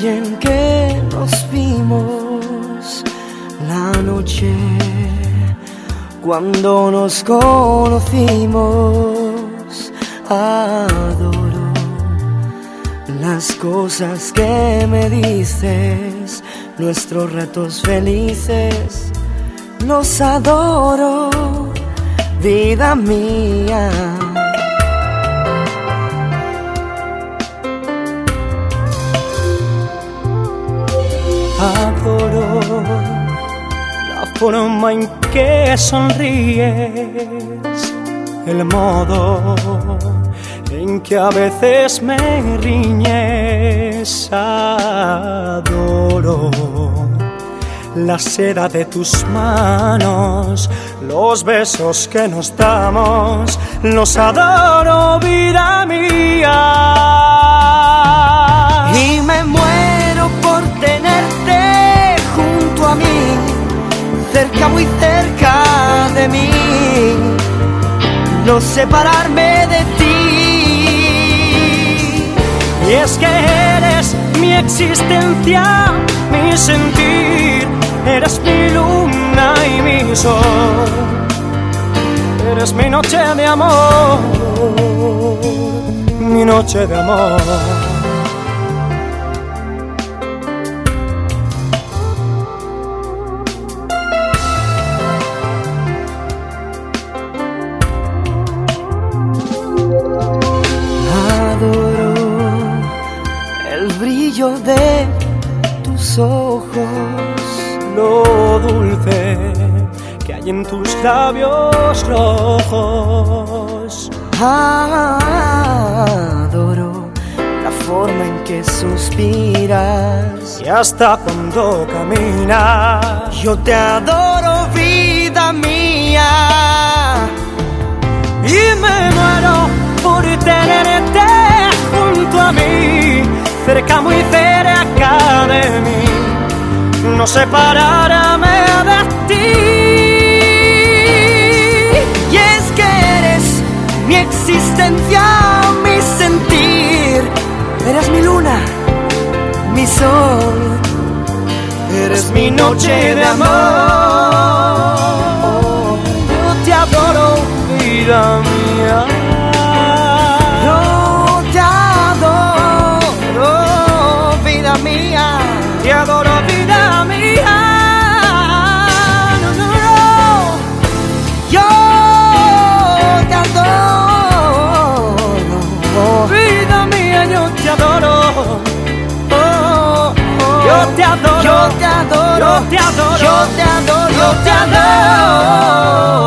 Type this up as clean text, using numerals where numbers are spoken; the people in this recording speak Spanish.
en que nos vimos, la noche cuando nos conocimos. Adoro las cosas que me dices, nuestros ratos felices. Los adoro, vida mía. Adoro la forma en que sonríes, el modo en que a veces me riñes. Adoro la seda de tus manos, los besos que nos damos. Los adoro, vida mía. Y me muero por tenerte junto a mí, cerca, muy cerca de mí, no separarme de ti. Y es que eres mi existencia, mi sentir, eres mi luna y mi sol, eres mi noche de amor, mi noche de amor. De tus ojos, lo dulce que hay en tus labios rojos. Adoro la forma en que suspiras y hasta cuando caminas. Yo te adoro, vida mía. Y me muero por tenerte junto a mí, cerca, muy cerca de mí, no separarme de ti. Y es que eres mi existencia, mi sentir, eres mi luna, mi sol, eres mi noche de amor. Yo te adoro, vida mía. Te adoro, vida mía. No, no, no. Yo te adoro, vida mía, yo te adoro. Yo te adoro, yo te adoro, yo te adoro, yo te adoro, yo te adoro.